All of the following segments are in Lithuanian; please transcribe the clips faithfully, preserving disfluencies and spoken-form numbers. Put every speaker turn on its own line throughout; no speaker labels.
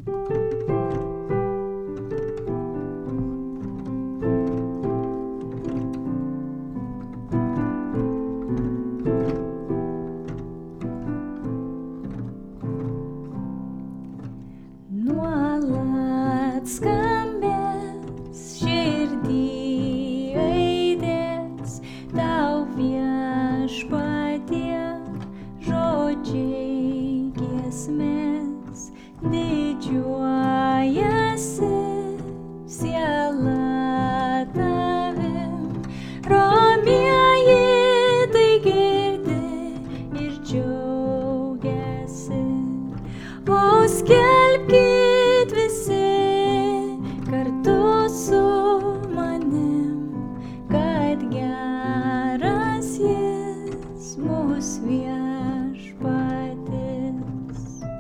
Nuolat skambės širdį aidės tau viešpatie žodžiai giesmės, didžiuojasi siela tavim, romieji tai girdi ir džiaugiasi. O skelbkit visi kartu su manim, kad geras jis mūsų viešpatis.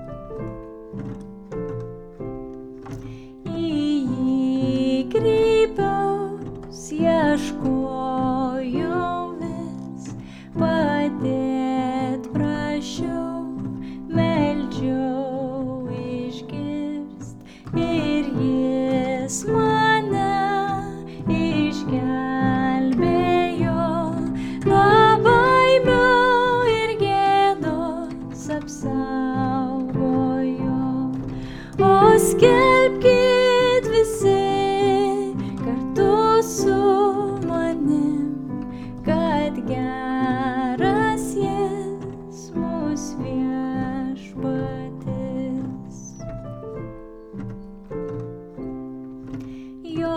Į jį kreipiaus, ieškojau vis, padėt prašiau, meldžiau išgirst, ir jis mane išgelbėjo nuo baimių ir gėdos apsaugojo. O skelbkit visi kartu su manim, kad geras jis mūsų viešpatis. Jo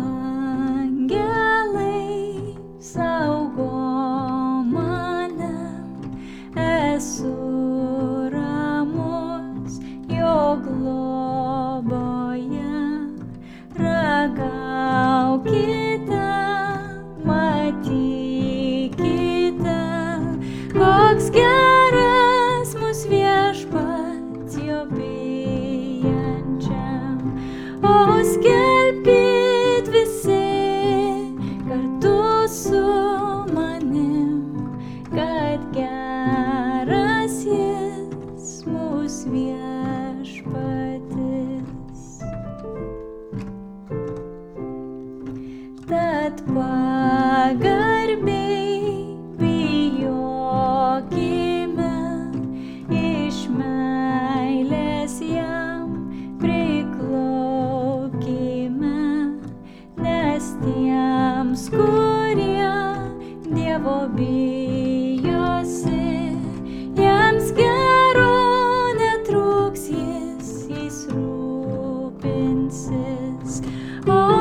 angelai saugo mane, esu ramus jo globoje. Ragaukite, matykite, koks geras mūsų viešpats jo bijančiam. O skelbkit visi kartu su manim, kad geras jis mūsų viešpatis. Tad pagarbiai bijokime, iš meilės jam priklaukime, nes tiems, kurie Dievo bijosi, jiems gero netrūks, jis jais rūpinsis. O